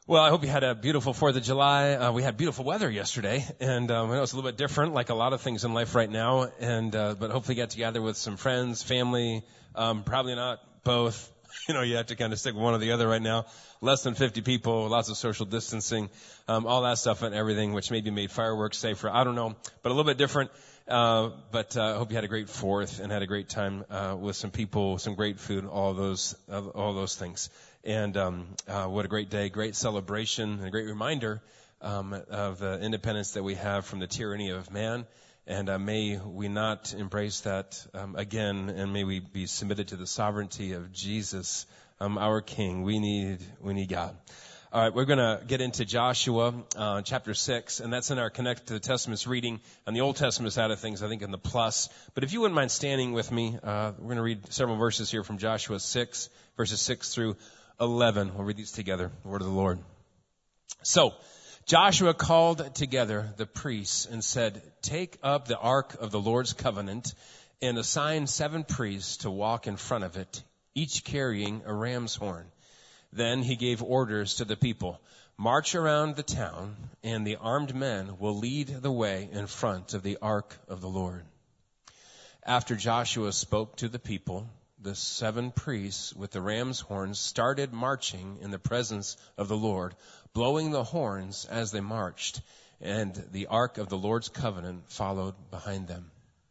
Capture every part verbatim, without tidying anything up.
Well, I hope you had a beautiful fourth of July. Uh, we had beautiful weather yesterday, and um, I know it's a little bit different, like a lot of things in life right now, and uh, but hopefully get together with some friends, family, um, probably not both. You know, you have to kind of stick with one or the other right now. Less than fifty people, lots of social distancing, um, all that stuff and everything, which maybe made fireworks safer. I don't know, but a little bit different. Uh, but uh, I hope you had a great fourth and had a great time uh, with some people, some great food, all those, uh, all those things. And um, uh, what a great day, great celebration, and a great reminder um, of the independence that we have from the tyranny of man. And uh, may we not embrace that um, again, and may we be submitted to the sovereignty of Jesus, um, our King. We need, we need God. All right, we're going to get into Joshua uh, chapter six, and that's in our Connect to the Testaments reading on the Old Testament side of things, I think in the plus. But if you wouldn't mind standing with me, uh, we're going to read several verses here from Joshua six, verses six through eleven. We'll read these together, the word of the Lord. So, Joshua called together the priests and said, "Take up the ark of the Lord's covenant and assign seven priests to walk in front of it, each carrying a ram's horn." Then he gave orders to the people, "March around the town, and the armed men will lead the way in front of the ark of the Lord." After Joshua spoke to the people, the seven priests with the ram's horns started marching in the presence of the Lord, blowing the horns as they marched, and the ark of the Lord's covenant followed behind them.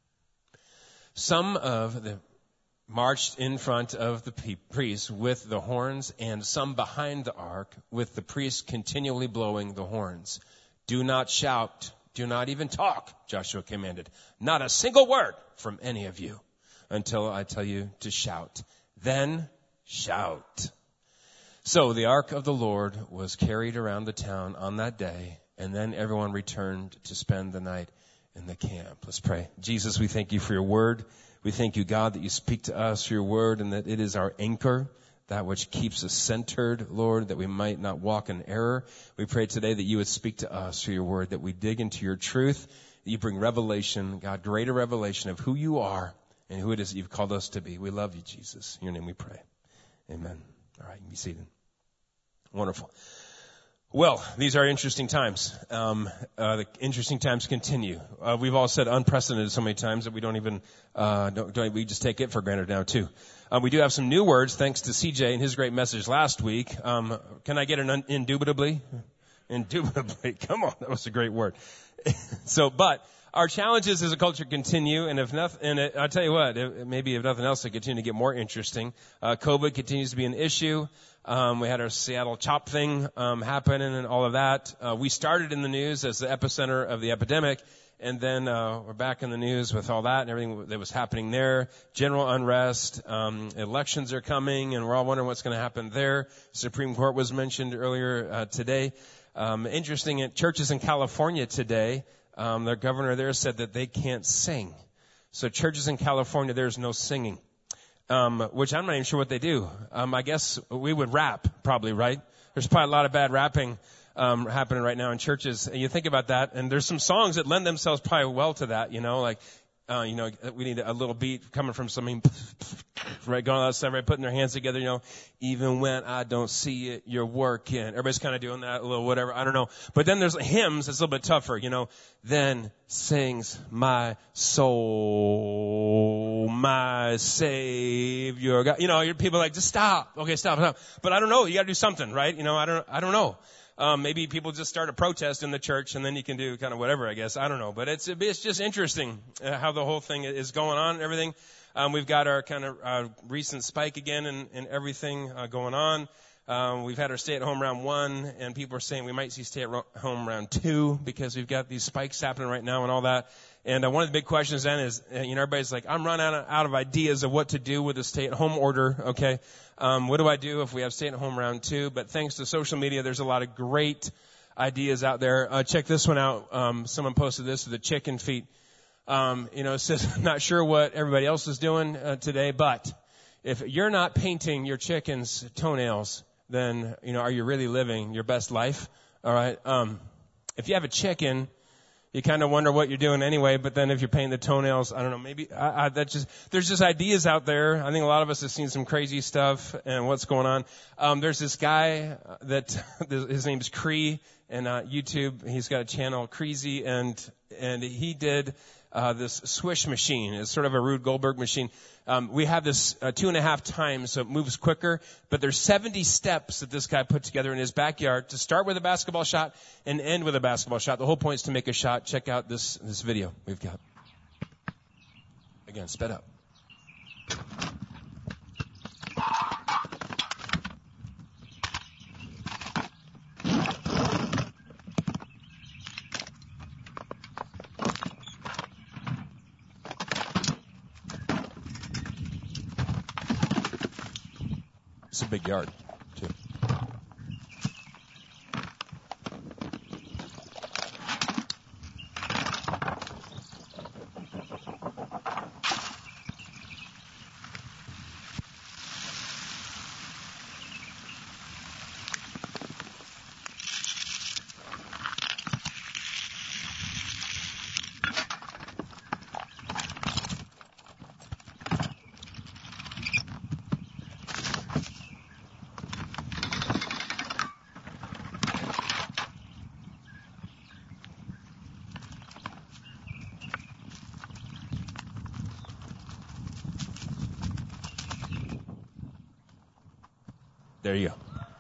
Some of the marched in front of the priests with the horns, and some behind the ark with the priests continually blowing the horns. "Do not shout, do not even talk," Joshua commanded. "Not a single word from any of you until I tell you to shout. Then shout." So the ark of the Lord was carried around the town on that day, and then everyone returned to spend the night in the camp. Let's pray. Jesus, we thank you for your word. We thank you, God, that you speak to us through your word and that it is our anchor, that which keeps us centered, Lord, that we might not walk in error. We pray today that you would speak to us through your word, that we dig into your truth, that you bring revelation, God, greater revelation of who you are and who it is that you've called us to be. We love you, Jesus. In your name we pray. Amen. All right, you can be seated. Wonderful. Well, these are interesting times. Um, uh, the interesting times continue. Uh, we've all said unprecedented so many times that we don't even, uh, don't, don't, we just take it for granted now too. Uh, we do have some new words thanks to C J and his great message last week. Um, can I get an un- indubitably? Indubitably. Come on. That was a great word. So, but our challenges as a culture continue, and if nothing, and it, I'll tell you what, it, maybe if nothing else, they continue to get more interesting. Uh, COVID continues to be an issue. Um, we had our Seattle CHOP thing um, happening and all of that. Uh, we started in the news as the epicenter of the epidemic, and then uh, we're back in the news with all that and everything that was happening there. General unrest, um, elections are coming, and we're all wondering what's going to happen there. Supreme Court was mentioned earlier uh, today. Um, interesting, at churches in California today, um, their governor there said that they can't sing. So churches in California, there's no singing. Um, which I'm not even sure what they do. Um, I guess we would rap, probably, right? There's probably a lot of bad rapping um, happening right now in churches. And you think about that, and there's some songs that lend themselves probably well to that, you know, like, uh, you know, we need a little beat coming from something, right, going outside, right, putting their hands together, you know, "Even when I don't see it, you're working." Everybody's kind of doing that, a little whatever, I don't know. But then there's hymns that's a little bit tougher, you know. "Then sings my soul, my Savior God." You know, people are like, just stop. Okay, stop, stop. But I don't know, you gotta do something, right? You know, I don't, I don't know. Um, maybe people just start a protest in the church, and then you can do kind of whatever, I guess. I don't know. But it's it's just interesting uh, how the whole thing is going on and everything. Um, we've got our kind of uh, recent spike again and, and everything uh, going on. Um, we've had our stay-at-home round one, and people are saying we might see stay-at-home round two because we've got these spikes happening right now and all that. And uh, one of the big questions then is, uh, you know, everybody's like, I'm running out of, out of ideas of what to do with the stay-at-home order, okay? Um, what do I do if we have stay-at-home round two? But thanks to social media, there's a lot of great ideas out there. Uh, check this one out. Um, someone posted this with the chicken feet. Um, you know, it says, I'm not sure what everybody else is doing uh, today, but if you're not painting your chicken's toenails, then, you know, are you really living your best life? All right. Um, if you have a chicken, you kind of wonder what you're doing anyway, but then if you're painting the toenails, I don't know, maybe, I, I, that just, there's just ideas out there. I think a lot of us have seen some crazy stuff and what's going on. Um, there's this guy that, his name's Cree, and, uh, YouTube, he's got a channel, Creasy, and, and he did, uh, this swish machine. It's sort of a Rube Goldberg machine. Um, we have this uh, two and a half times, so it moves quicker, but there's seventy steps that this guy put together in his backyard to start with a basketball shot and end with a basketball shot. The whole point is to make a shot. Check out this, this video we've got. Again, sped up. It's a big yard, too. There you go.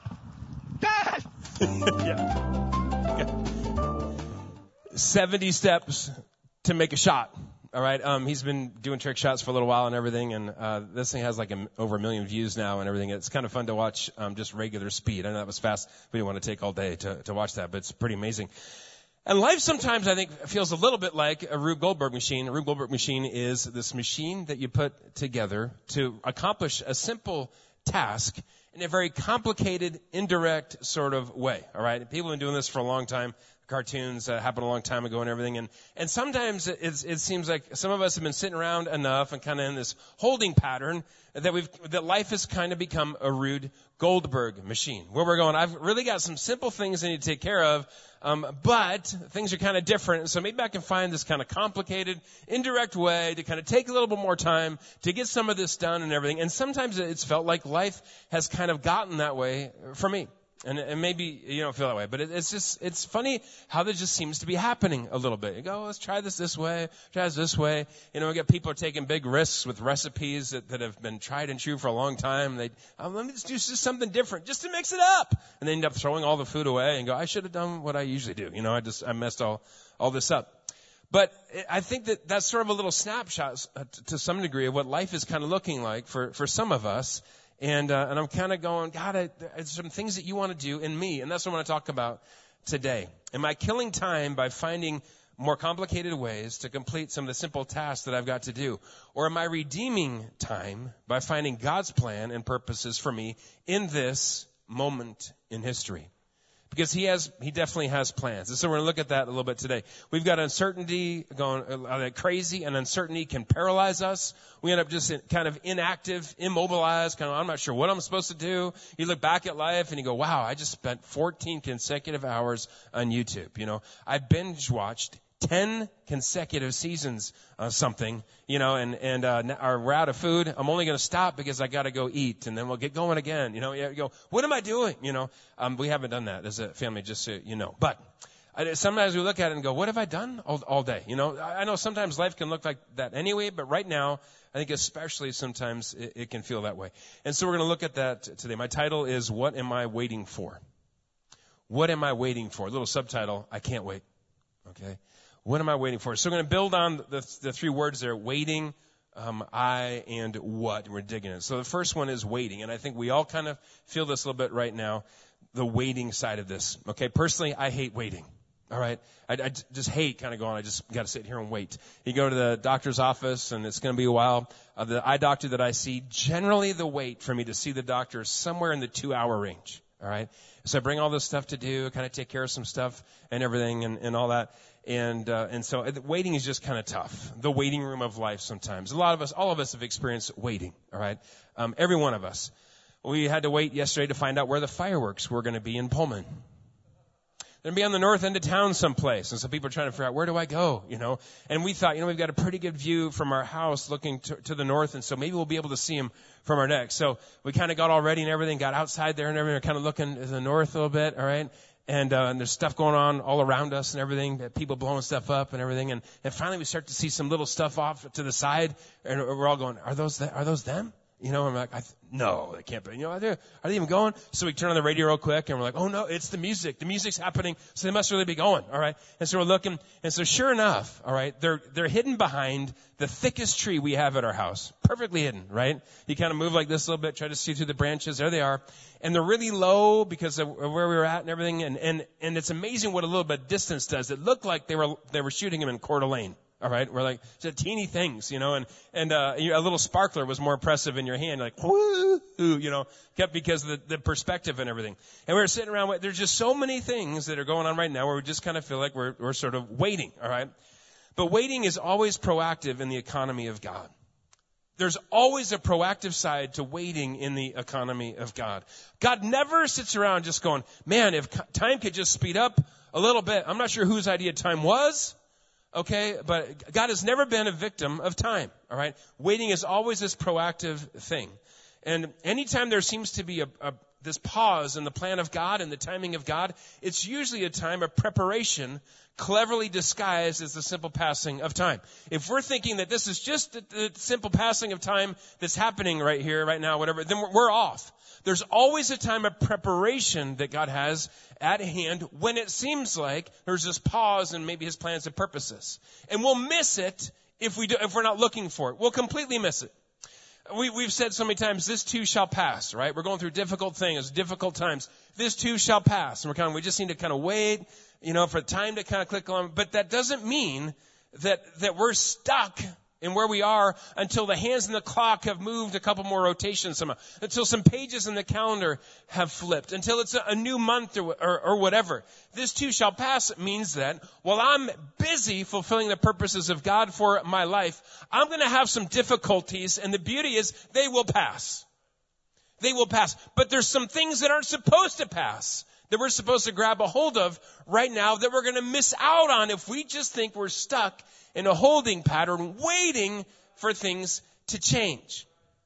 Dad! Yeah. Okay. seventy steps to make a shot. All right. Um, he's been doing trick shots for a little while and everything, and uh, this thing has like a, over a million views now and everything. It's kind of fun to watch um, just regular speed. I know that was fast. We didn't want to take all day to, to watch that, but it's pretty amazing. And life sometimes, I think, feels a little bit like a Rube Goldberg machine. A Rube Goldberg machine is this machine that you put together to accomplish a simple task in a very complicated, indirect sort of way. All right, people have been doing this for a long time. Cartoons uh, happened a long time ago and everything, and and sometimes it, it's, it seems like some of us have been sitting around enough and kind of in this holding pattern that we've that life has kind of become a Rube Goldberg machine. Where we're going, I've really got some simple things I need to take care of, um, but things are kind of different. So maybe I can find this kind of complicated, indirect way to kind of take a little bit more time to get some of this done and everything. And sometimes it's felt like life has kind of gotten that way for me. And, and maybe you don't feel that way, but it, it's just, it's funny how that just seems to be happening a little bit. You go, oh, let's try this this way, try this this way. You know, we get people taking big risks with recipes that, that have been tried and true for a long time. They, oh, let me just do just something different just to mix it up. And they end up throwing all the food away and go, I should have done what I usually do. You know, I just, I messed all, all this up. But I think that that's sort of a little snapshot to some degree of what life is kind of looking like for, for some of us. And, uh, and I'm kind of going, God, I, there's some things that you want to do in me. And that's what I want to talk about today. Am I killing time by finding more complicated ways to complete some of the simple tasks that I've got to do? Or am I redeeming time by finding God's plan and purposes for me in this moment in history? Because he has, he definitely has plans. And so we're going to look at that a little bit today. We've got uncertainty going uh, crazy, and uncertainty can paralyze us. We end up just kind of inactive, immobilized, kind of, I'm not sure what I'm supposed to do. You look back at life and you go, wow, I just spent fourteen consecutive hours on YouTube. You know, I binge watched ten consecutive seasons of something, you know, and, and, uh, or we're out of food. I'm only going to stop because I got to go eat, and then we'll get going again. You know, you go, what am I doing? You know, um, we haven't done that as a family, just so you know. But I, sometimes we look at it and go, what have I done all, all day? You know, I, I know sometimes life can look like that anyway, but right now, I think especially sometimes it, it can feel that way. And so we're going to look at that today. My title is, What Am I Waiting For? What am I waiting for? A little subtitle, I can't wait. Okay. What am I waiting for? So we're going to build on the, the three words there, waiting, um, I, and what. We're digging it. So the first one is waiting. And I think we all kind of feel this a little bit right now, the waiting side of this. Okay. Personally, I hate waiting. All right. I, I just hate kind of going, I just got to sit here and wait. You go to the doctor's office and it's going to be a while. Uh, the eye doctor that I see, generally the wait for me to see the doctor is somewhere in the two hour range. All right. So I bring all this stuff to do, kind of take care of some stuff and everything and, and all that. And, uh, and so waiting is just kind of tough. The waiting room of life sometimes. A lot of us, all of us have experienced waiting. All right. Um, every one of us. We had to wait yesterday to find out where the fireworks were going to be in Pullman. and be on the north end of town someplace. And so people are trying to figure out, where do I go? You know, and we thought, you know, we've got a pretty good view from our house looking to, to the north. And so maybe we'll be able to see him from our deck. So we kind of got all ready and everything, got outside there and everything, kind of looking to the north a little bit. All right. And, uh, and there's stuff going on all around us and everything, people blowing stuff up and everything. And, and finally we start to see some little stuff off to the side, and we're all going, are those, the, are those them? You know, I'm like, I th- no, they can't be. You know, are they, are they even going? So we turn on the radio real quick and we're like, oh no, it's the music. The music's happening. So they must really be going. All right. And so we're looking. And so sure enough, all right, they're, they're hidden behind the thickest tree we have at our house. Perfectly hidden, right? You kind of move like this a little bit, try to see through the branches. There they are. And they're really low because of where we were at and everything. And, and, and it's amazing what a little bit of distance does. It looked like they were, they were shooting him in Coeur d'Alene. All right, we're like just teeny things, you know, and and uh, a little sparkler was more impressive in your hand, like whoo, you know, kept because of the, the perspective and everything. And we were sitting around. There's just so many things that are going on right now where we just kind of feel like we're we're sort of waiting. All right, but waiting is always proactive in the economy of God. There's always a proactive side to waiting in the economy of God. God never sits around just going, man, if time could just speed up a little bit. I'm not sure whose idea time was. Okay, but God has never been a victim of time, all right? Waiting is always this proactive thing. And anytime there seems to be a, a this pause in the plan of God and the timing of God, it's usually a time of preparation, cleverly disguised as the simple passing of time. If we're thinking that this is just the, the simple passing of time that's happening right here, right now, whatever, then we're, we're off. There's always a time of preparation that God has at hand when it seems like there's this pause in maybe his plans and purposes. And we'll miss it if we do, if we're not looking for it. We'll completely miss it. We, we've said so many times, this too shall pass, right? We're going through difficult things, difficult times. This too shall pass. And we're kind of, we just need to kind of wait, you know, for time to kind of click on. But that doesn't mean that, that we're stuck in where we are until the hands in the clock have moved a couple more rotations somehow, until some pages in the calendar have flipped, until it's a, a new month or, or, or whatever. This too shall pass means that while I'm busy fulfilling the purposes of God for my life, I'm going to have some difficulties, and the beauty is they will pass. They will pass. But there's some things that aren't supposed to pass that we're supposed to grab a hold of right now that we're going to miss out on if we just think we're stuck in a holding pattern waiting for things to change.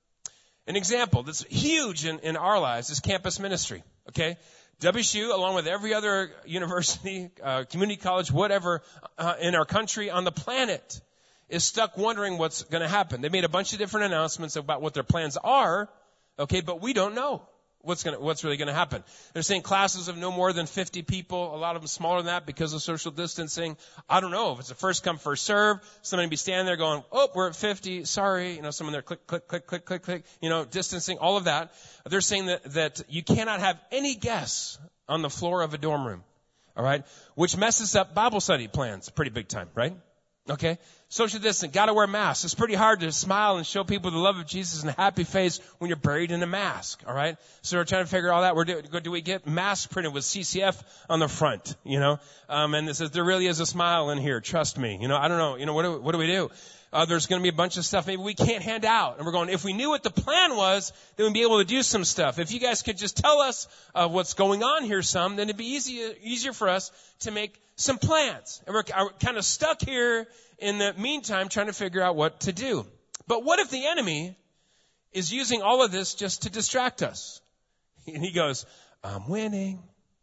An example that's huge in, in our lives is campus ministry, okay? W S U, along with every other university, uh, community college, whatever, uh, in our country, on the planet, is stuck wondering what's going to happen. They made a bunch of different announcements about what their plans are, okay, but we don't know what's going to, what's really going to happen. They're saying classes of no more than fifty people, a lot of them smaller than that because of social distancing. I don't know if it's a first come, first serve. Somebody be standing there going, oh, we're at fifty. Sorry. You know, someone there click, click, click, click, click, click, you know, distancing, all of that. They're saying that, that you cannot have any guests on the floor of a dorm room. All right. Which messes up Bible study plans pretty big time, right? Okay. Social distancing, gotta wear masks. It's pretty hard to smile and show people the love of Jesus in a happy face when you're buried in a mask. All right. So we're trying to figure all that. We're do, do we get masks printed with C C F on the front? You know, um, and it says there really is a smile in here. Trust me. You know, I don't know. You know, what do, what do we do? Uh, there's going to be a bunch of stuff maybe we can't hand out. And we're going, if we knew what the plan was, then we'd be able to do some stuff. If you guys could just tell us uh, what's going on here some, then it'd be easier, easier for us to make some plans. And we're, we're kind of stuck here in the meantime trying to figure out what to do. But what if the enemy is using all of this just to distract us? And he goes, I'm winning.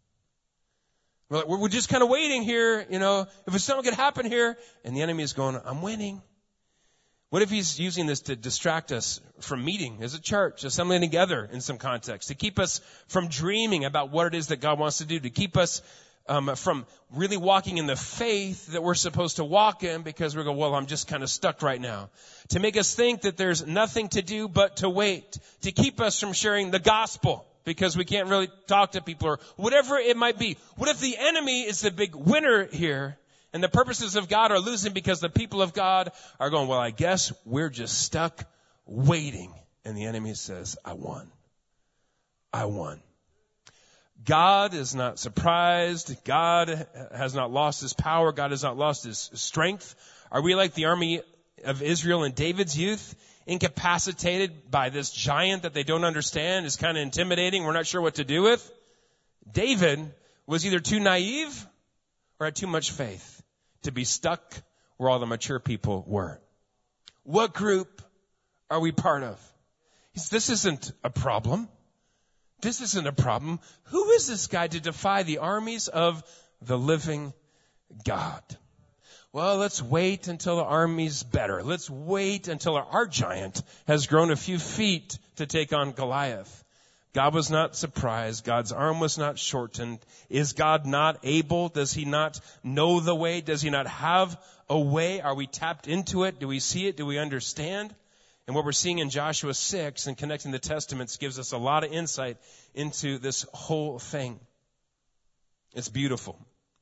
We're, like, we're just kind of waiting here, you know, if something could happen here. And the enemy is going, I'm winning. What if he's using this to distract us from meeting as a church, assembling together in some context, to keep us from dreaming about what it is that God wants to do, to keep us um, from really walking in the faith that we're supposed to walk in because we go, well, I'm just kind of stuck right now, to make us think that there's nothing to do but to wait, to keep us from sharing the gospel because we can't really talk to people or whatever it might be. What if the enemy is the big winner here? And the purposes of God are losing because the people of God are going, well, I guess we're just stuck waiting. And the enemy says, I won. I won. God is not surprised. God has not lost his power. God has not lost his strength. Are we like the army of Israel in David's youth, incapacitated by this giant that they don't understand, is kind of intimidating, we're not sure what to do with? David was either too naive or had too much faith to be stuck where all the mature people were. What group are we part of? He says, this isn't a problem. This isn't a problem. Who is this guy to defy the armies of the living God? Well, let's wait until the army's better. Let's wait until our giant has grown a few feet to take on Goliath. God was not surprised. God's arm was not shortened. Is God not able? Does he not know the way? Does he not have a way? Are we tapped into it? Do we see it? Do we understand? And what we're seeing in Joshua six and connecting the Testaments gives us a lot of insight into this whole thing. It's beautiful.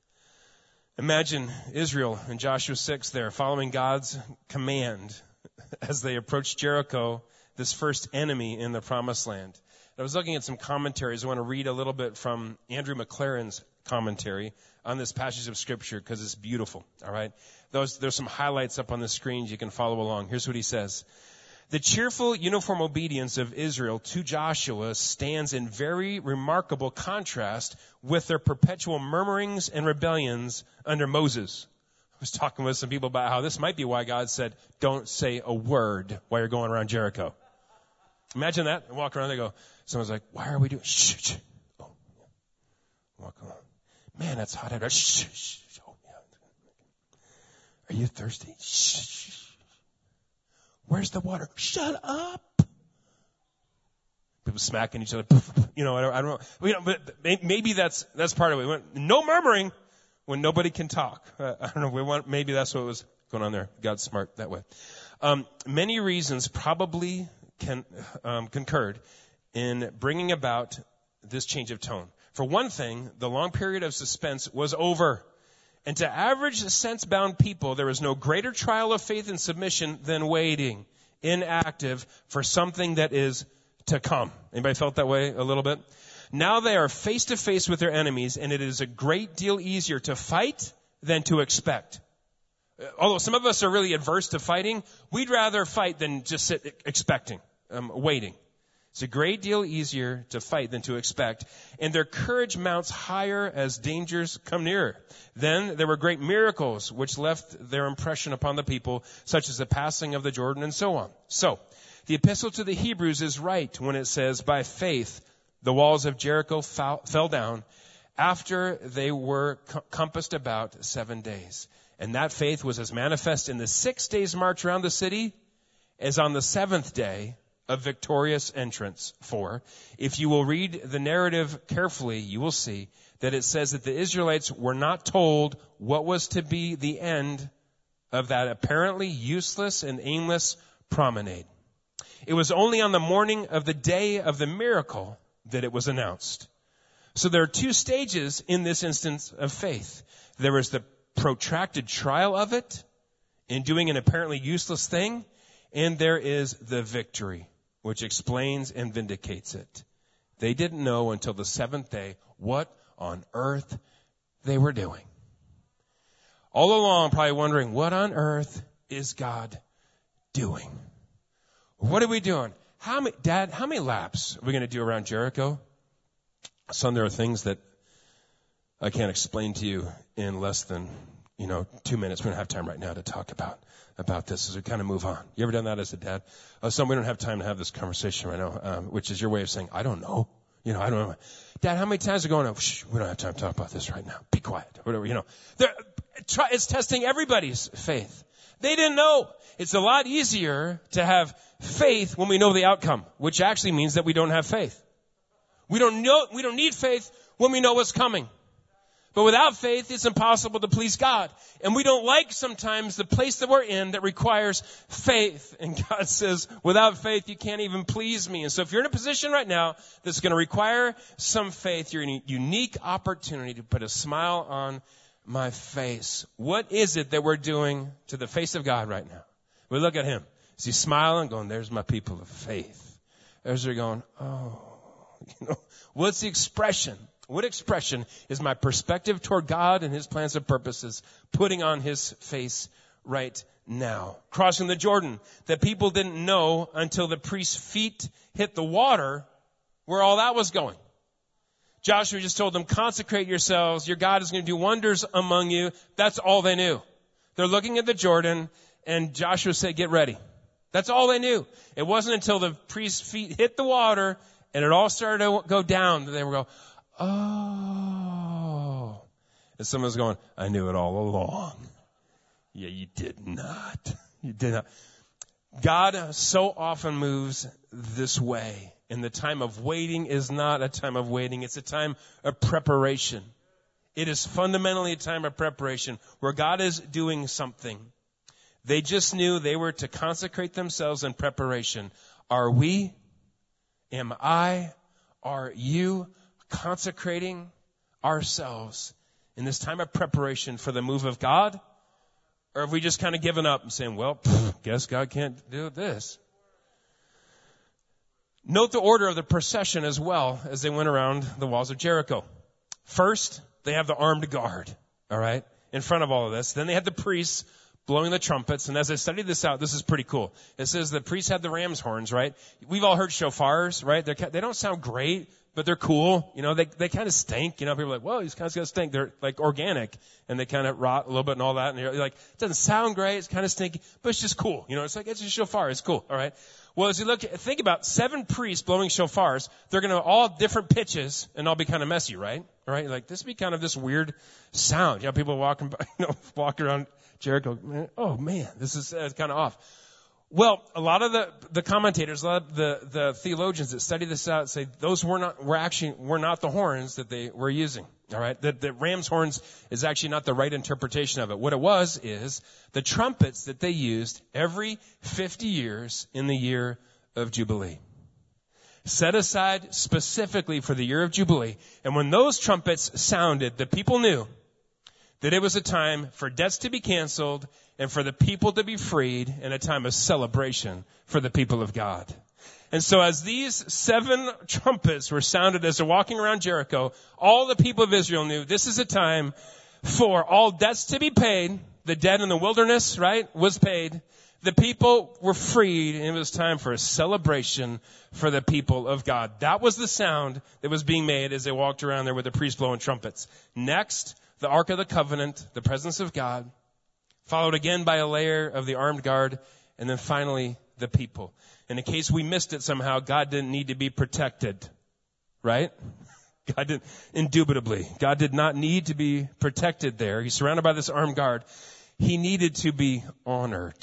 Imagine Israel in Joshua six there following God's command as they approach Jericho, this first enemy in the promised land. I was looking at some commentaries. I want to read a little bit from Andrew McLaren's commentary on this passage of Scripture because it's beautiful. All right, Those, there's some highlights up on the screens. You can follow along. Here's what he says. The cheerful, uniform obedience of Israel to Joshua stands in very remarkable contrast with their perpetual murmurings and rebellions under Moses. I was talking with some people about how this might be why God said, don't say a word while you're going around Jericho. Imagine that. And walk around and they go, someone's like, why are we doing, shh, shh. Oh, walk along. Man, that's hot out there. Shh, shh. Oh, yeah. Are you thirsty? Shh, shh. Where's the water? Shut up. People smacking each other. You know, I don't, I don't know. You know, but maybe that's, that's part of it. We went, no murmuring when nobody can talk. Uh, I don't know. We want, maybe that's what was going on there. God's smart that way. Um, many reasons probably can, um, concurred in bringing about this change of tone. For one thing, the long period of suspense was over. And to average sense-bound people, there is no greater trial of faith and submission than waiting, inactive, for something that is to come. Anybody felt that way a little bit? Now they are face-to-face with their enemies, and it is a great deal easier to fight than to expect. Although some of us are really adverse to fighting, we'd rather fight than just sit expecting, um, waiting. It's a great deal easier to fight than to expect. And their courage mounts higher as dangers come nearer. Then there were great miracles which left their impression upon the people, such as the passing of the Jordan and so on. So, the epistle to the Hebrews is right when it says, by faith, the walls of Jericho fell, fell down after they were co- compassed about seven days. And that faith was as manifest in the six days march around the city as on the seventh day of victorious entrance. For if you will read the narrative carefully, you will see that it says that the Israelites were not told what was to be the end of that apparently useless and aimless promenade. It was only on the morning of the day of the miracle that it was announced. So there are two stages in this instance of faith. There is the protracted trial of it in doing an apparently useless thing, and there is the victory, which explains and vindicates it. They didn't know until the seventh day what on earth they were doing. All along, probably wondering, what on earth is God doing? What are we doing? How many, Dad, how many laps are we going to do around Jericho? Son, there are things that I can't explain to you in less than, you know, two minutes. We don't have time right now to talk about about this as we kind of move on. You ever done that as a dad? Oh, son, we don't have time to have this conversation right now, um, which is your way of saying, I don't know. You know, I don't know. Dad, how many times are going, oh, shh, we don't have time to talk about this right now. Be quiet. Whatever, you know. Try, it's testing everybody's faith. They didn't know. It's a lot easier to have faith when we know the outcome, which actually means that we don't have faith. We don't know, we don't need faith when we know what's coming. But without faith, it's impossible to please God. And we don't like sometimes the place that we're in that requires faith. And God says, without faith, you can't even please me. And so if you're in a position right now that's going to require some faith, you're in a unique opportunity to put a smile on my face. What is it that we're doing to the face of God right now? We look at him. Is he smiling, going, there's my people of faith? Or is he going, oh, you know, what's the expression? What expression is my perspective toward God and his plans and purposes putting on his face right now? Crossing the Jordan, that people didn't know until the priest's feet hit the water where all that was going. Joshua just told them, consecrate yourselves. Your God is going to do wonders among you. That's all they knew. They're looking at the Jordan, and Joshua said, get ready. That's all they knew. It wasn't until the priest's feet hit the water and it all started to go down that they would go, oh. And someone's going, I knew it all along. Yeah, you did not. You did not. God so often moves this way. And the time of waiting is not a time of waiting. It's a time of preparation. It is fundamentally a time of preparation where God is doing something. They just knew they were to consecrate themselves in preparation. Are we, am I, are you consecrating ourselves in this time of preparation for the move of God? Or have we just kind of given up and saying, well, pff, guess God can't do this? Note the order of the procession as well as they went around the walls of Jericho. First, they have the armed guard, all right, in front of all of this. Then they had the priests blowing the trumpets. And as I studied this out, this is pretty cool. It says the priests had the ram's horns, right? We've all heard shofars, right? They're, they don't sound great, but they're cool. You know, they, they kind of stink. You know, people are like, whoa, these guys got to stink. They're like organic and they kind of rot a little bit and all that. And you're like, it doesn't sound great. It's kind of stinky, but it's just cool. You know, it's like, it's a shofar. It's cool. All right. Well, as you look, think about seven priests blowing shofars. They're going to all different pitches and all be kind of messy, right? All right. Like this would be kind of this weird sound. You know, people walking by, you know, walking around Jericho. Oh man, this is uh, kind of off. Well, a lot of the, the commentators, a lot of the, the theologians that study this out say those were not, were actually, were not the horns that they were using. All right. The, the ram's horns is actually not the right interpretation of it. What it was is the trumpets that they used every fifty years in the year of Jubilee. Set aside specifically for the year of Jubilee. And when those trumpets sounded, the people knew that it was a time for debts to be canceled and for the people to be freed, and a time of celebration for the people of God. And so as these seven trumpets were sounded as they're walking around Jericho, all the people of Israel knew this is a time for all debts to be paid. The debt in the wilderness, right, was paid. The people were freed, and it was time for a celebration for the people of God. That was the sound that was being made as they walked around there with the priests blowing trumpets. Next, the Ark of the Covenant, the presence of God, followed again by a layer of the armed guard, and then finally the people. And in case we missed it somehow, God didn't need to be protected, right? God didn't, indubitably. God did not need to be protected there. He's surrounded by this armed guard. He needed to be honored.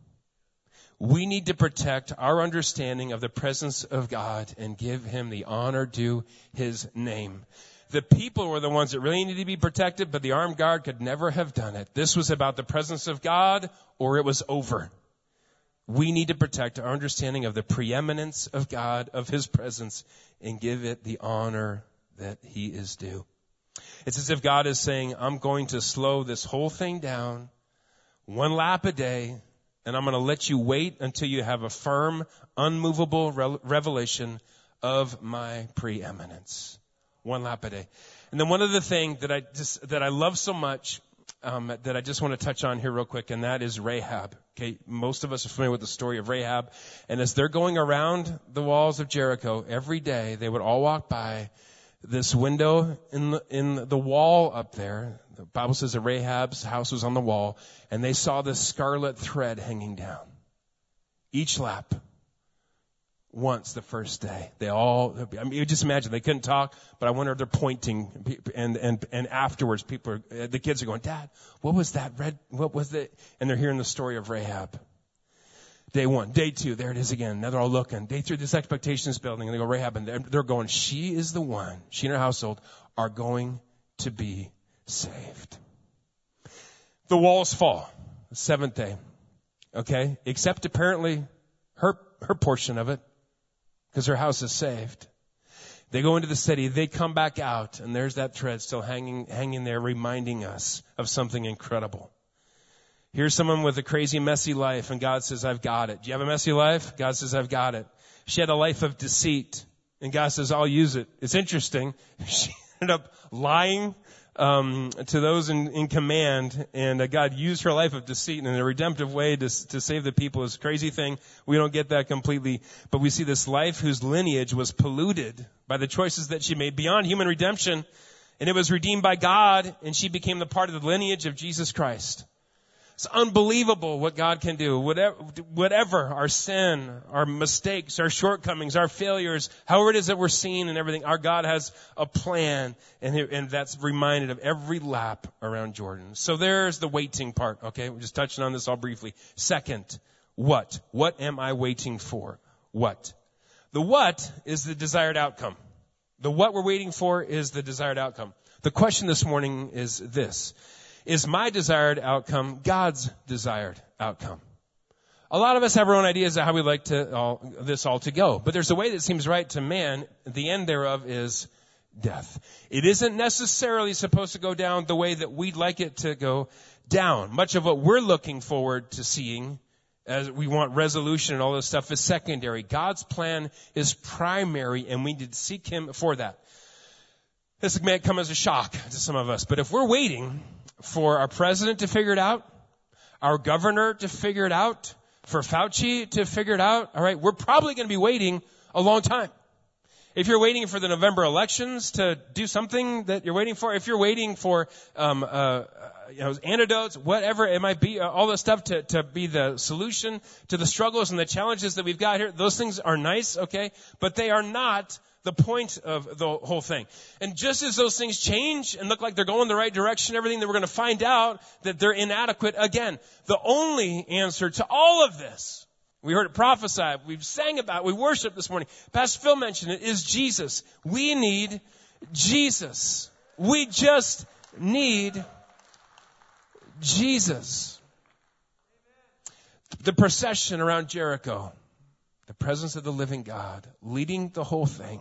We need to protect our understanding of the presence of God and give him the honor due his name. The people were the ones that really needed to be protected, but the armed guard could never have done it. This was about the presence of God, or it was over. We need to protect our understanding of the preeminence of God, of his presence, and give it the honor that he is due. It's as if God is saying, I'm going to slow this whole thing down, one lap a day, and I'm going to let you wait until you have a firm, unmovable re- revelation of my preeminence. One lap a day. And then one other thing that I just, that I love so much, um, that I just want to touch on here real quick, and that is Rahab. Okay. Most of us are familiar with the story of Rahab. And as they're going around the walls of Jericho every day, they would all walk by this window in the, in the wall up there. The Bible says that Rahab's house was on the wall, and they saw this scarlet thread hanging down. Each lap. Once the first day. They all, I mean, you just imagine, they couldn't talk, but I wonder if they're pointing, and, and, and afterwards people are, the kids are going, Dad, what was that red, what was it? And they're hearing the story of Rahab. Day one, day two, there it is again. Now they're all looking. Day three, this expectation is building, and they go, Rahab, and they're, they're going, she is the one, she and her household are going to be saved. The walls fall, the seventh day, okay? Except apparently her, her portion of it, because her house is saved. They go into the city, they come back out, and there's that thread still hanging, hanging there, reminding us of something incredible. Here's someone with a crazy, messy life, and God says, I've got it. Do you have a messy life? God says, I've got it. She had a life of deceit, and God says, I'll use it. It's interesting. She ended up lying um, to those in, in command, and uh, God used her life of deceit in a redemptive way to, to save the people. It's a crazy thing. We don't get that completely, but we see this life whose lineage was polluted by the choices that she made beyond human redemption, and it was redeemed by God, and she became the part of the lineage of Jesus Christ. It's unbelievable what God can do. Whatever, whatever our sin, our mistakes, our shortcomings, our failures, however it is that we're seeing and everything, our God has a plan, and, and that's reminded of every lap around Jordan. So there's the waiting part, okay? We're just touching on this all briefly. Second, what? What am I waiting for? What? The what is the desired outcome. The what we're waiting for is the desired outcome. The question this morning is this. Is my desired outcome God's desired outcome? A lot of us have our own ideas of how we like to all, this all to go. But there's a way that seems right to man. The end thereof is death. It isn't necessarily supposed to go down the way that we'd like it to go down. Much of what we're looking forward to seeing, as we want resolution and all this stuff, is secondary. God's plan is primary, and we need to seek Him for that. This may come as a shock to some of us, but if we're waiting for our president to figure it out, our governor to figure it out, for Fauci to figure it out, all right, we're probably going to be waiting a long time. If you're waiting for the November elections to do something that you're waiting for, if you're waiting for um, uh, you know, antidotes, whatever it might be, uh, all this stuff to, to be the solution to the struggles and the challenges that we've got here, those things are nice, okay, but they are not the point of the whole thing. And just as those things change and look like they're going the right direction, everything, that we're going to find out that they're inadequate again. The only answer to all of this, we heard it prophesied, we've sang about it, we worshiped this morning, Pastor Phil mentioned it, is Jesus. We need Jesus. We just need Jesus. The procession around Jericho, the presence of the living God, leading the whole thing,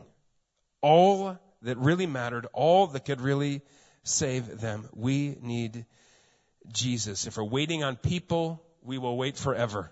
all that really mattered, all that could really save them. We need Jesus. If we're waiting on people, we will wait forever.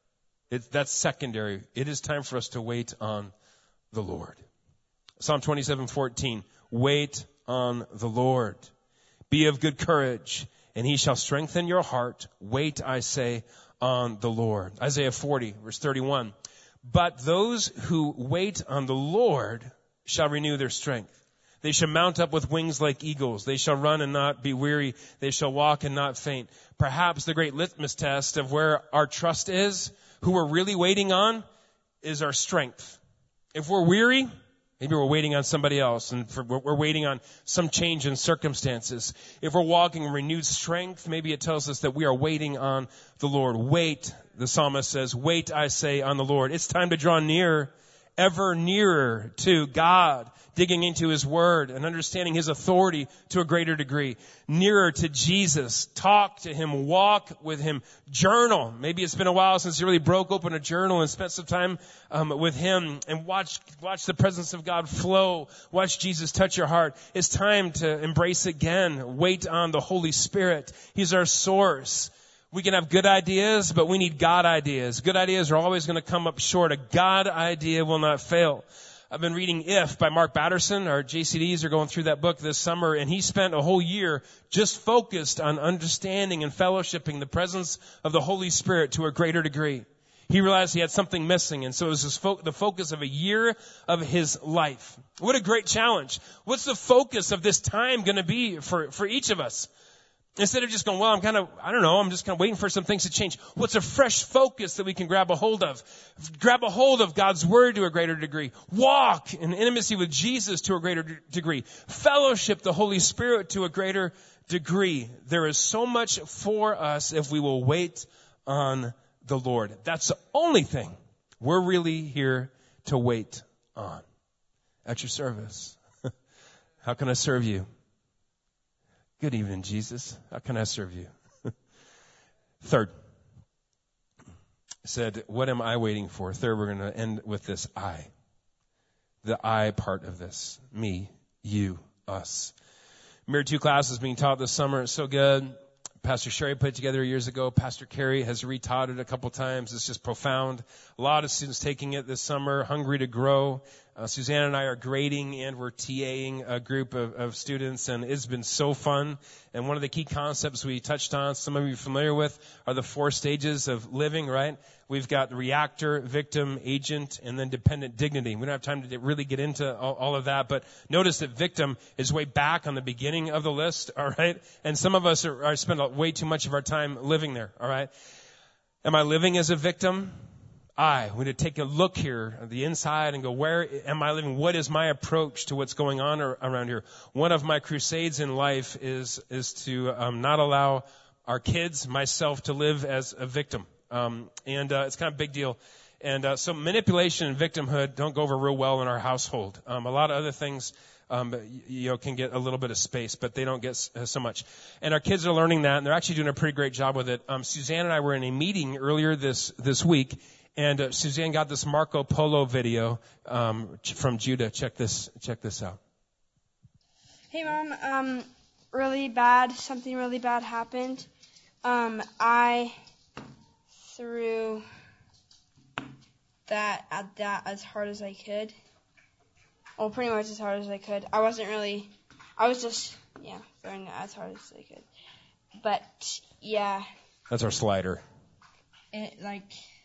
It, that's secondary. It is time for us to wait on the Lord. Psalm twenty-seven fourteen. Wait on the Lord. Be of good courage, and He shall strengthen your heart. Wait, I say, on the Lord. Isaiah forty, verse thirty-one. But those who wait on the Lord shall renew their strength. They shall mount up with wings like eagles. They shall run and not be weary. They shall walk and not faint. Perhaps the great litmus test of where our trust is, who we're really waiting on, is our strength. If we're weary, maybe we're waiting on somebody else, and for, we're waiting on some change in circumstances. If we're walking in renewed strength, maybe it tells us that we are waiting on the Lord. Wait, the psalmist says, wait, I say, on the Lord. It's time to draw near, ever nearer to God, digging into His Word and understanding His authority to a greater degree. Nearer to Jesus. Talk to Him. Walk with Him. Journal. Maybe it's been a while since you really broke open a journal and spent some time um, with Him, and watch watch the presence of God flow. Watch Jesus touch your heart. It's time to embrace again. Wait on the Holy Spirit. He's our source. We can have good ideas, but we need God ideas. Good ideas are always going to come up short. A God idea will not fail. I've been reading If by Mark Batterson. Our J C Ds are going through that book this summer, and he spent a whole year just focused on understanding and fellowshipping the presence of the Holy Spirit to a greater degree. He realized he had something missing, and so it was his fo- the focus of a year of his life. What a great challenge. What's the focus of this time going to be for, for each of us? Instead of just going, well, I'm kind of, I don't know, I'm just kind of waiting for some things to change. What's a fresh focus that we can grab a hold of? Grab a hold of God's Word to a greater degree. Walk in intimacy with Jesus to a greater de- degree. Fellowship the Holy Spirit to a greater degree. There is so much for us if we will wait on the Lord. That's the only thing we're really here to wait on. At your service. How can I serve you? Good evening, Jesus. How can I serve you? Third, I said, what am I waiting for? Third, we're going to end with this I. The I part of this. Me, you, us. Mirror two classes being taught this summer. It's so good. Pastor Sherry put it together years ago. Pastor Carey has retaught it a couple times. It's just profound. A lot of students taking it this summer, hungry to grow. Uh, Suzanne and I are grading and we're TAing a group of, of students, and it's been so fun. And one of the key concepts we touched on, some of you are familiar with, are the four stages of living, right? We've got reactor, victim, agent, and then dependent dignity. We don't have time to really get into all, all of that, but notice that victim is way back on the beginning of the list, all right? And some of us are, are spend way too much of our time living there, all right? Am I living as a victim? I. We need to take a look here at the inside and go, where am I living? What is my approach to what's going on ar- around here? One of my crusades in life is is to um, not allow our kids, myself, to live as a victim. Um, and uh, it's kind of a big deal. And uh, so manipulation and victimhood don't go over real well in our household. Um, a lot of other things um, you know, can get a little bit of space, but they don't get so much. And our kids are learning that, and they're actually doing a pretty great job with it. Um, Suzanne and I were in a meeting earlier this this week. And uh, Suzanne got this Marco Polo video um, from Judah. Check this. Check this out. Hey, Mom. Um, really bad. Something really bad happened. Um, I threw that at that as hard as I could. Well, pretty much as hard as I could. I wasn't really. I was just yeah throwing it as hard as I could. But yeah. That's our slider. It like.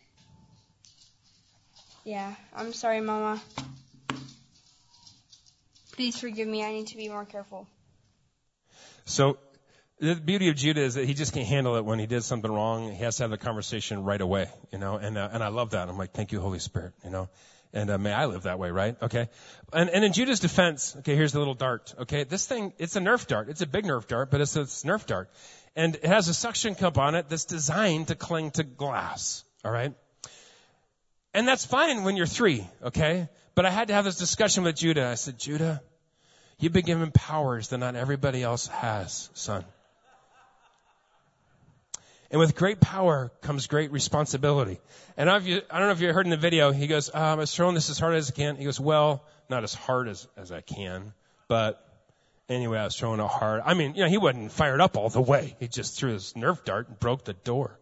Yeah, I'm sorry, Mama. Please forgive me. I need to be more careful. So the beauty of Judah is that he just can't handle it when he did something wrong. He has to have the conversation right away, you know, and uh, and I love that. I'm like, thank you, Holy Spirit, you know, and uh, may I live that way, right? Okay. And and in Judah's defense, okay, here's the little dart, okay? This thing, it's a Nerf dart. It's a big Nerf dart, but it's a Nerf dart. And it has a suction cup on it that's designed to cling to glass, all right? And that's fine when you're three, okay? But I had to have this discussion with Judah. I said, Judah, you've been given powers that not everybody else has, son. And with great power comes great responsibility. And I don't know if you, I don't know if you heard in the video, he goes, um, I was throwing this as hard as I can. He goes, well, not as hard as, as I can, but anyway, I was throwing it hard. I mean, you know, he wasn't fired up all the way. He just threw his Nerf dart and broke the door.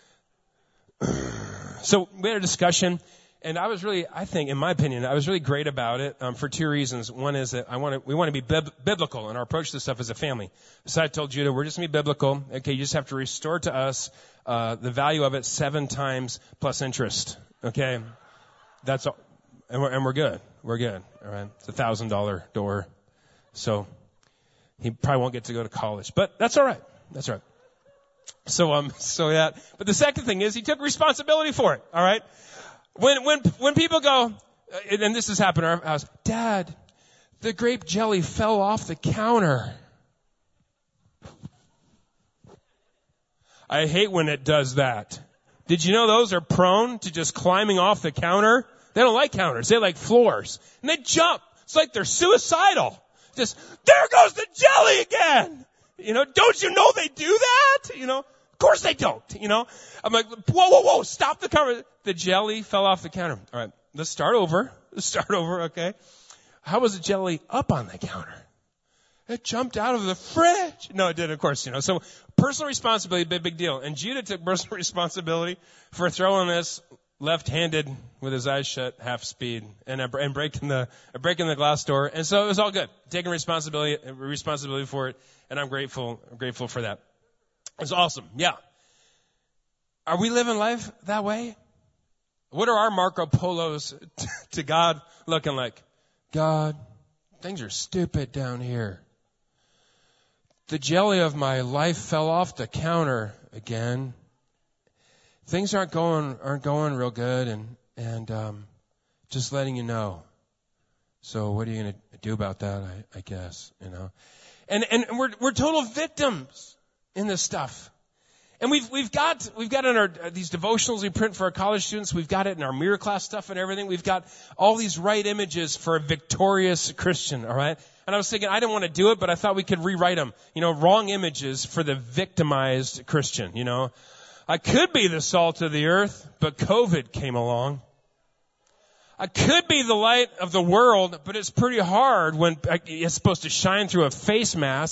So we had a discussion, and I was really, I think, in my opinion, I was really great about it um, for two reasons. One is that I want to, we want to be bib- biblical in our approach to this stuff as a family. So I told Judah, we're just going to be biblical. Okay, you just have to restore to us uh, the value of it seven times plus interest. Okay, that's all, and we're, and we're good. We're good. All right, it's a thousand dollar door, so he probably won't get to go to college, but that's all right. That's all right. So, um, so that, but the second thing is he took responsibility for it, all right? When, when, when people go, and this has happened in our house, Dad, the grape jelly fell off the counter. I hate when it does that. Did you know those are prone to just climbing off the counter? They don't like counters. They like floors. And they jump. It's like they're suicidal. Just, there goes the jelly again. You know, don't you know they do that? You know, of course they don't, you know. I'm like, whoa, whoa, whoa, stop the counter. The jelly fell off the counter. All right, let's start over. Let's start over, okay. How was the jelly up on the counter? It jumped out of the fridge. No, it didn't, of course, you know. So personal responsibility, big, big deal. And Judah took personal responsibility for throwing this left-handed with his eyes shut, half speed, and and breaking the breaking the glass door. And so it was all good. Taking responsibility responsibility for it, and I'm grateful I'm grateful for that. It's awesome. Yeah. Are we living life that way? What are our Marco Polos t- to God looking like? God, things are stupid down here. The jelly of my life fell off the counter again. Things aren't going aren't going real good, and and um, just letting you know. So what are you going to do about that? I, I guess you know, and and we're we're total victims in this stuff, and we've we've got we've got in our these devotionals we print for our college students. We've got it in our mirror class stuff and everything. We've got all these right images for a victorious Christian. All right, and I was thinking I didn't want to do it, but I thought we could rewrite them. You know, wrong images for the victimized Christian. You know. I could be the salt of the earth, but COVID came along. I could be the light of the world, but it's pretty hard when it's supposed to shine through a face mask,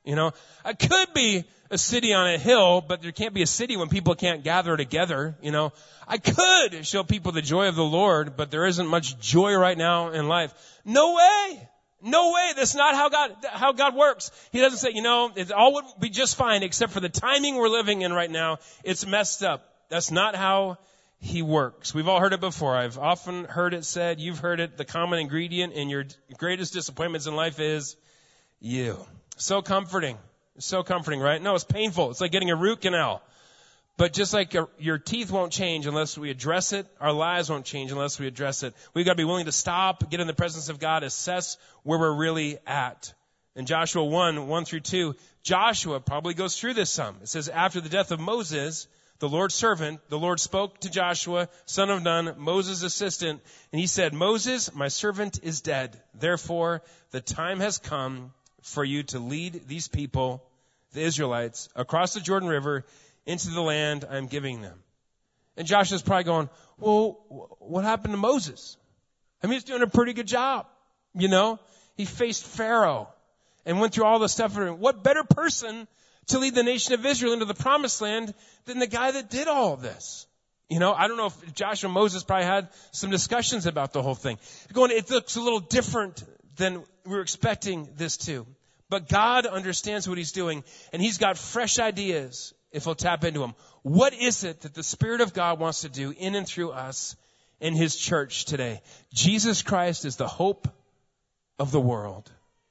You know, it could be a city on a hill, but there can't be a city when people can't gather together. You know, I could show people the joy of the Lord, but there isn't much joy right now in life. No way. No way. That's not how God, how God works. He doesn't say, you know, it all would be just fine except for the timing we're living in right now. It's messed up. That's not how He works. We've all heard it before. I've often heard it said. You've heard it. The common ingredient in your greatest disappointments in life is you. So comforting. So comforting, right? No, it's painful. It's like getting a root canal. But just like your teeth won't change unless we address it, our lives won't change unless we address it. We've got to be willing to stop, get in the presence of God, assess where we're really at. In Joshua one, one through two, Joshua probably goes through this some. It says, after the death of Moses, the Lord's servant, the Lord spoke to Joshua, son of Nun, Moses' assistant, and he said, Moses, my servant is dead. Therefore, the time has come for you to lead these people, the Israelites, across the Jordan River into the land I'm giving them. And Joshua's probably going, well, what happened to Moses? I mean, he's doing a pretty good job. You know, he faced Pharaoh and went through all the stuff. What better person to lead the nation of Israel into the promised land than the guy that did all of this? You know, I don't know if Joshua and Moses probably had some discussions about the whole thing. Going, it looks a little different than we were expecting this to. But God understands what He's doing, and He's got fresh ideas if we'll tap into them. What is it that the Spirit of God wants to do in and through us in His church today? Jesus Christ is the hope of the world.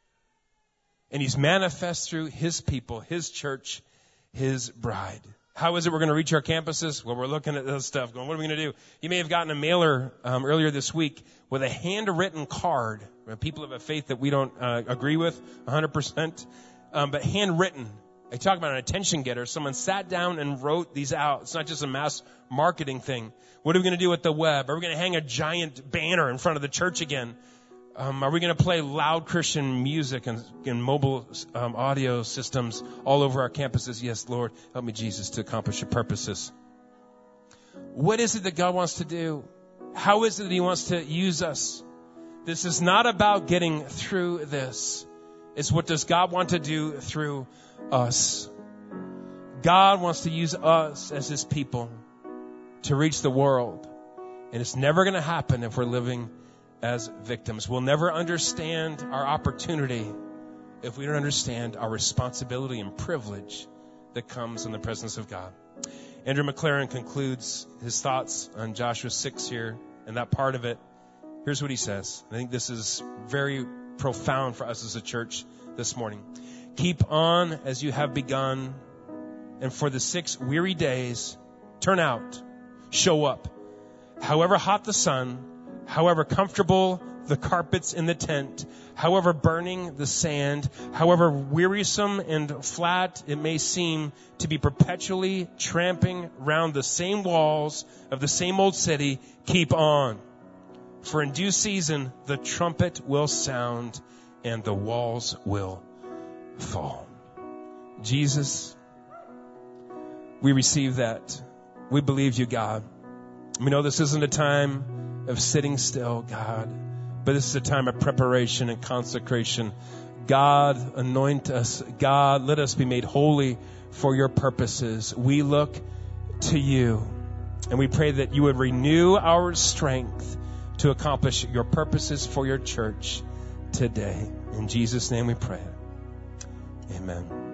And He's manifest through His people, His church, His bride. How is it we're going to reach our campuses? Well, we're looking at this stuff, going, what are we going to do? You may have gotten a mailer um, earlier this week with a handwritten card. People of a faith that we don't uh, agree with one hundred percent, um, but handwritten. I talk about an attention getter. Someone sat down and wrote these out. It's not just a mass marketing thing. What are we going to do with the web? Are we going to hang a giant banner in front of the church again? Um, are we going to play loud Christian music and, and mobile um, audio systems all over our campuses? Yes, Lord, help me, Jesus, to accomplish your purposes. What is it that God wants to do? How is it that He wants to use us? This is not about getting through this. It's what does God want to do through us. God wants to use us as His people to reach the world. And it's never going to happen if we're living as victims. We'll never understand our opportunity if we don't understand our responsibility and privilege that comes in the presence of God. Andrew McLaren concludes his thoughts on Joshua six here and that part of it. Here's what he says. I think this is very profound for us as a church this morning. Keep on as you have begun, and for the six weary days, turn out, show up. However hot the sun, however comfortable the carpets in the tent, however burning the sand, however wearisome and flat it may seem to be perpetually tramping round the same walls of the same old city, keep on. For in due season, the trumpet will sound and the walls will fall. Jesus, we receive that. We believe you, God. We know this isn't a time of sitting still, God, but this is a time of preparation and consecration. God, anoint us. God, let us be made holy for your purposes. We look to you, and we pray that you would renew our strength to accomplish your purposes for your church today. In Jesus' name we pray. Amen.